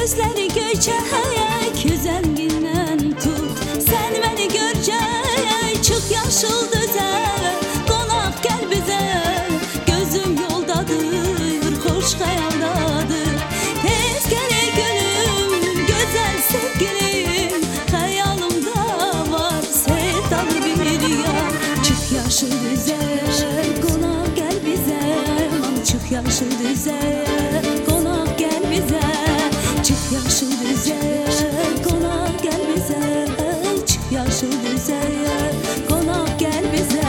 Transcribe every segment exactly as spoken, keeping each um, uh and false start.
gözleri göçek, güzelliğinden tut. Sen beni görecek, çık yaşıl düze, konak gel bize. Gözüm yoldadır, hoş hayaldadır. Tez gele gülüm, güzel sevgilim, hayalımda var sevdalı bir yar. Çık yaşıl düze, konak gel bize. Çık yaşıl düze, konak gel bize. Çık yaşıl düze, konak gel bize. Çık yaşıl düze, konak gel bize.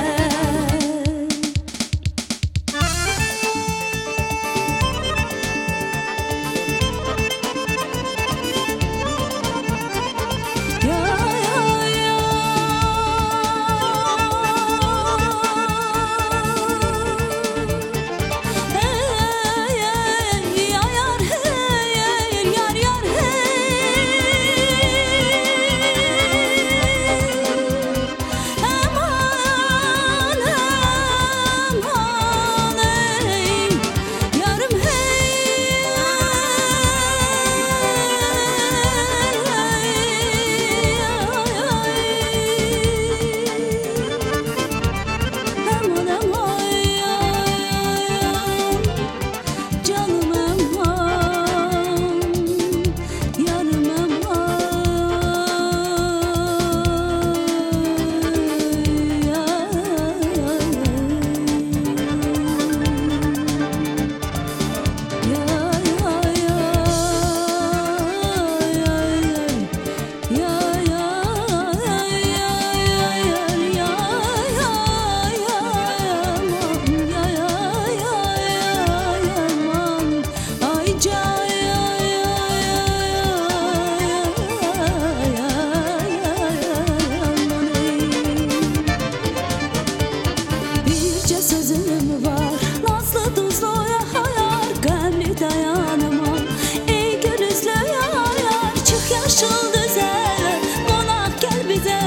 Sözüm var, nazlı tuzluya hayar, gönlü dayanamam. Ey gül yüzlü yar, çık yaşıl düze, konak gel bize.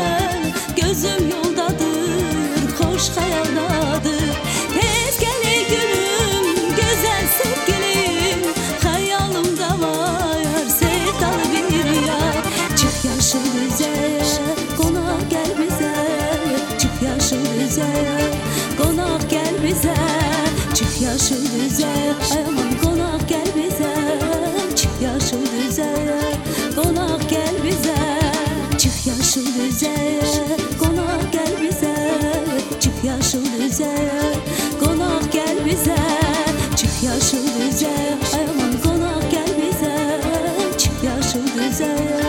Gözüm yoldadır, hoş hayaldadır. Tez gel ey gülüm, güzel sevgilim, hayalımda var sevdalı bir yar. Çık yaşıl düze, konak gel bize. Çık yaşıl düze, konak gel bize. Çık yaşıl düze, aman konak gel bize. Çık yaşıl düze, konak gel bize. Çık yaşıl düze, konak gel bize. Çık yaşıl düze, konak gel bize. Çık yaşıl düze, aman konak gel bize. Çık yaşıl düze.